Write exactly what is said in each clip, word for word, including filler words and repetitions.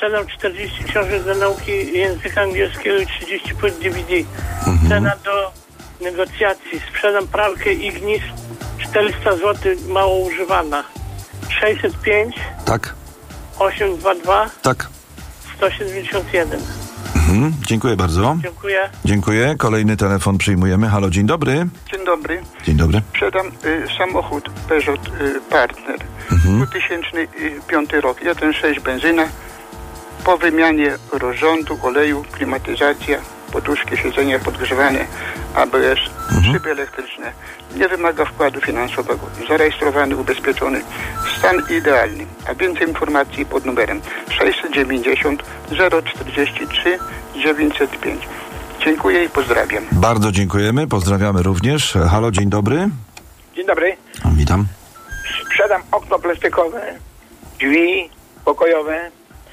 Sprzedam czterdzieści książek do nauki języka angielskiego i trzydzieści płyt D V D. Mhm. Cena do negocjacji. Sprzedam pralkę Ignis czterysta złotych, mało używana. sześćset pięć Tak. osiemset dwadzieścia dwa Tak. sto siedemdziesiąt jeden. Mhm. Dziękuję bardzo. Dziękuję. Dziękuję. Kolejny telefon przyjmujemy. Halo, dzień dobry. Dzień dobry. Dzień dobry. Sprzedam y, samochód Peugeot y, Partner. Mhm. dwa tysiące piąty rok. jeden przecinek sześć benzyna. Po wymianie rozrządu, oleju, klimatyzacja, poduszki, siedzenia podgrzewane, A B S, Mhm. szyby elektryczne. Nie wymaga wkładu finansowego. Zarejestrowany, ubezpieczony. Stan idealny. A więcej informacji pod numerem sześćset dziewięćdziesiąt zero czterdzieści trzy dziewięćset pięć. Dziękuję i pozdrawiam. Bardzo dziękujemy. Pozdrawiamy również. Halo, dzień dobry. Dzień dobry. Witam. Sprzedam okno plastikowe, drzwi pokojowe,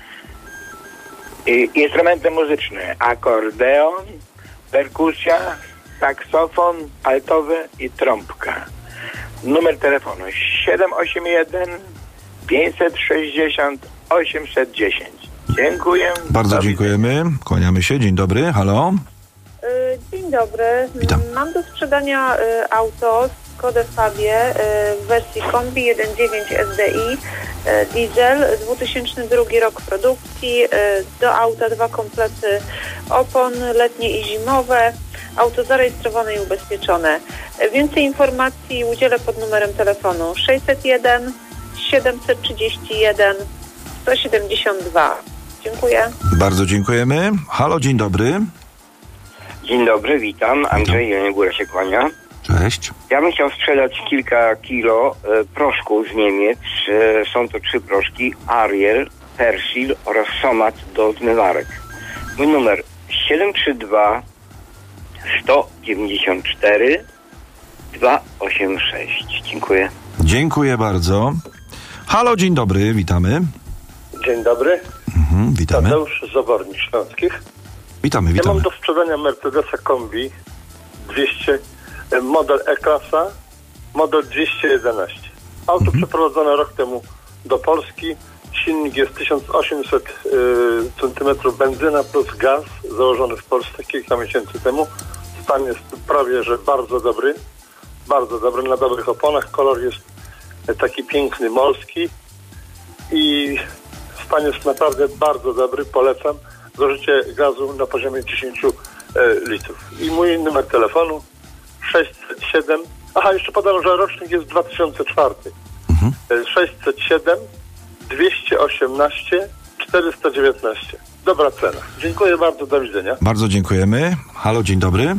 i instrumenty muzyczne, akordeon, perkusja, saksofon altowy i trąbka. Numer telefonu siedem osiem jeden pięćset sześćdziesiąt osiemset dziesięć. Dziękuję. Bardzo Do dziękujemy. Kłaniamy się. Dzień dobry. Halo. Dzień dobry. Witam. Mam do sprzedania y, auto Skoda Fabie y, w wersji kombi jeden dziewięć S D I, y, diesel, dwa tysiące drugi rok produkcji, y, do auta dwa komplety opon letnie i zimowe, auto zarejestrowane i ubezpieczone. Y, więcej informacji udzielę pod numerem telefonu sześćset jeden siedemset trzydzieści jeden sto siedemdziesiąt dwa. Dziękuję. Bardzo dziękujemy. Halo, dzień dobry. Dzień dobry, witam. Andrzej Jeleniogóra się kłania. Cześć. Ja bym chciał sprzedać kilka kilo e, proszku z Niemiec. E, są to trzy proszki. Ariel, Persil oraz Somat do zmywarek. Mój numer siedem trzy dwa sto dziewięćdziesiąt cztery dwieście osiemdziesiąt sześć. Dziękuję. Dziękuję bardzo. Halo, dzień dobry. Witamy. Dzień dobry. Mhm, witamy. Tadeusz z Obornik Śląskich. Witamy, Ja witamy. mam do sprzedania Mercedesa Kombi dwieście, model E-klasa, model dwieście jedenaście. Auto Mhm. przeprowadzone rok temu do Polski. Silnik jest tysiąc osiemset y, centymetrów benzyna plus gaz, założony w Polsce kilka miesięcy temu. Stan jest prawie, że bardzo dobry. Bardzo dobry, na dobrych oponach. Kolor jest taki piękny, morski. I stan jest naprawdę bardzo dobry, polecam. Zużycie gazu na poziomie dziesięć e, litrów. I mój numer telefonu sześćset siedem. Aha, jeszcze podam, że rocznik jest dwa tysiące czwarty. Mhm. E, sześćset siedem dwieście osiemnaście czterysta dziewiętnaście. Dobra cena. Dziękuję bardzo, do widzenia. Bardzo dziękujemy. Halo, dzień dobry.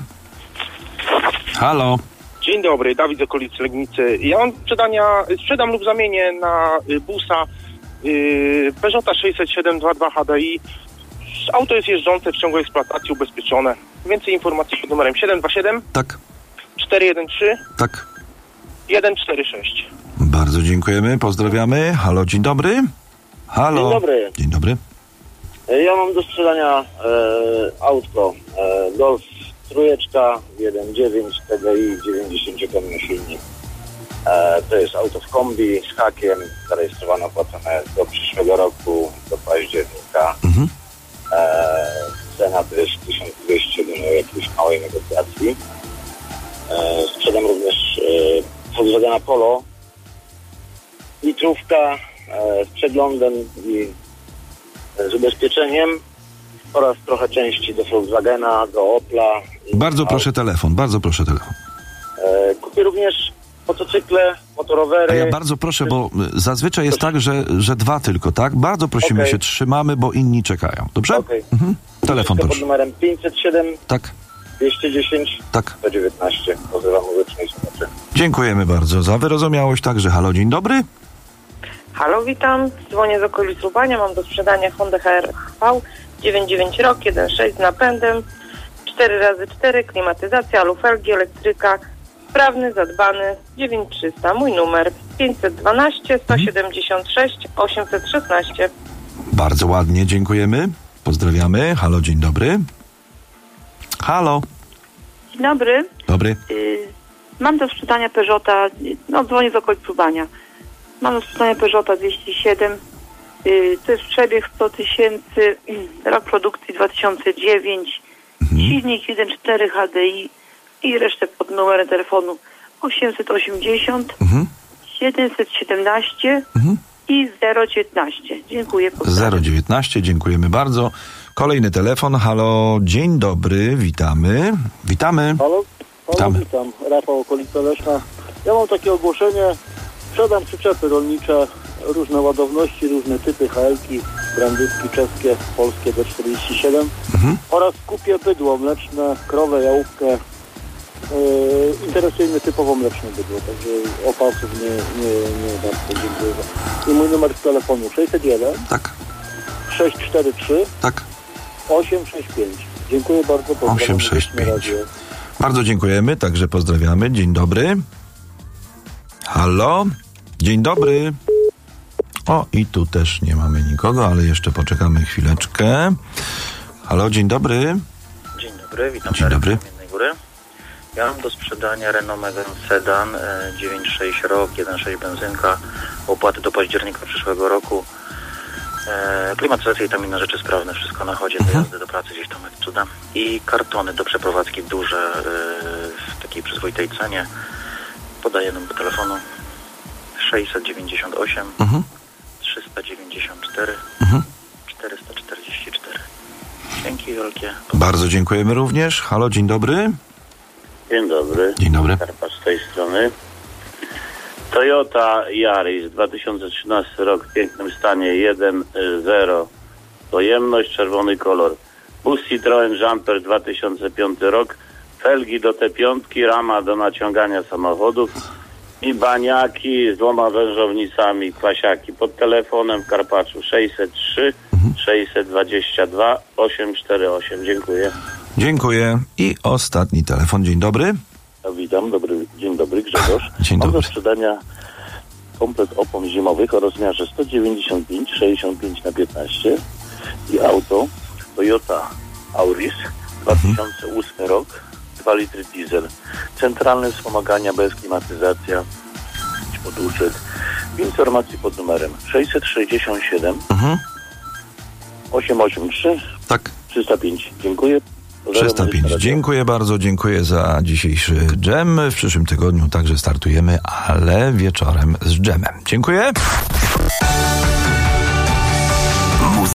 Halo. Dzień dobry, Dawid z okolicy Legnicy. Ja mam sprzedania, sprzedam lub zamienię na y, busa y, Peugeota sześćset siedem dwadzieścia dwa H D I. Auto jest jeżdżące w ciągu eksploatacji, ubezpieczone. Więcej informacji pod numerem siedem dwa siedem Tak, cztery jeden trzy tak. jeden cztery sześć. Bardzo dziękujemy. Pozdrawiamy. Halo, dzień dobry. Halo. Dzień dobry. Dzień dobry. Ja mam do sprzedania e, autko e, Golf trójeczka jeden dziewięć T D I dziewięćdziesięciokonny silnik. E, to jest auto w kombi z hakiem, zarejestrowane, opłacone do przyszłego roku, do października. Mhm. E, cena to jest tysiąc dwieście do jakiejś małej negocjacji. E, sprzedam również e, Volkswagena Polo, litrówka e, z przeglądem i z ubezpieczeniem oraz trochę części do Volkswagena, do Opla. Bardzo proszę telefon, bardzo proszę telefon. E, kupię również motocykle, motorowery. A ja bardzo proszę, bo zazwyczaj jest tak, że, że dwa tylko, tak? Bardzo prosimy Okay. się, trzymamy, bo inni czekają. Dobrze? Okay. Mhm. Telefon Pod proszę. numerem pięćset siedem Tak, dwieście dziesięć tak. sto dziewiętnaście. Pozdrawiam muzycznej słuchaczy. Dziękujemy bardzo za wyrozumiałość. Także halo, dzień dobry. Halo, witam. Dzwonię z okolic Lubania. Mam do sprzedania Honda H R V dziewięć dziewięć rok, jeden sześć z napędem, cztery razy cztery, klimatyzacja, lufelgi, elektryka, sprawny, zadbany, dziewięć trzysta. Mój numer pięćset dwanaście sto siedemdziesiąt sześć osiemset szesnaście. Bardzo ładnie, dziękujemy. Pozdrawiamy. Halo, dzień dobry. Halo. Dzień dobry. Dobry. Y, mam do sprzedania Peugeota, no dzwonię z okolic Lubania. Mam do sprzedania Peugeota dwieście siedem Yy, to jest przebieg sto tysięcy, rok produkcji dwa tysiące dziewięć, mhm. silnik jeden przecinek cztery H D I i resztę pod numerem telefonu osiemset osiemdziesiąt, mhm. siedemset siedemnaście mhm. i zero dziewiętnaście. Dziękuję. zero dziewiętnaście, dziękujemy bardzo. Kolejny telefon. Halo, dzień dobry, witamy. Witamy. Halo, halo witamy. Witam. Rafał, okolica Leszna. Ja mam takie ogłoszenie. Sprzedam przyczepy rolnicze, różne ładowności, różne typy, H L-ki, brandyski czeskie, polskie D czterdzieści siedem mhm. oraz kupię bydło mleczne, krowę, jałówkę. Yy, interesuje mnie typowo mleczne bydło, także opasów nie, nie, nie bardzo dziękuję. I mój numer z telefonu sześćset jeden tak. sześć cztery trzy tak. osiem sześć pięć. Dziękuję bardzo. osiem sześć pięć. Bardzo dziękujemy, także pozdrawiamy. Dzień dobry. Halo? Dzień dobry. O, i tu też nie mamy nikogo, ale jeszcze poczekamy chwileczkę. Halo, dzień dobry. Dzień dobry, witam. Dzień dobry. Góry. Ja mam do sprzedania Renault Megane Sedan dziewięć sześć rok, jeden sześć benzynka, opłaty do października przyszłego roku. E, klimatyzacja i tam inne rzeczy sprawne, wszystko na chodzie, do jazdy do pracy gdzieś tam jak cuda. I kartony do przeprowadzki duże e, w takiej przyzwoitej cenie. Podaję numer telefonu sześćset dziewięćdziesiąt osiem mhm. trzysta dziewięćdziesiąt cztery mhm. czterysta czterdzieści cztery. Dzięki wielkie. Bardzo dziękujemy również. Halo, dzień dobry. Dzień dobry. Dzień dobry. Karpacz z tej strony. Toyota Yaris dwa tysiące trzynasty rok w pięknym stanie, jeden zero pojemność, czerwony kolor. Bus Citroen Jumper dwa tysiące piąty rok, felgi do T pięć, rama do naciągania samochodów i baniaki z dwoma wężownicami, kwasiaki. Pod telefonem w Karpaczu sześćset trzy sześćset dwadzieścia dwa osiemset czterdzieści osiem. Dziękuję. Dziękuję. I ostatni telefon. Dzień dobry. Ja witam. Dobry, dzień dobry, Grzegorz. Dzień Mam dobry. do sprzedania komplet opon zimowych o rozmiarze sto dziewięćdziesiąt pięć sześćdziesiąt pięć na piętnaście i auto Toyota Auris dwa tysiące ósmy rok, dwa litry diesel, centralne wspomagania bez klimatyzacja, poduszek. Informacji pod numerem sześćset sześćdziesiąt siedem mhm. osiemset osiemdziesiąt trzy tak. trzysta pięć. Dziękuję. trzysta pięć. Dziękuję bardzo, dziękuję za dzisiejszy dżem. W przyszłym tygodniu także startujemy, ale wieczorem z dżemem. Dziękuję.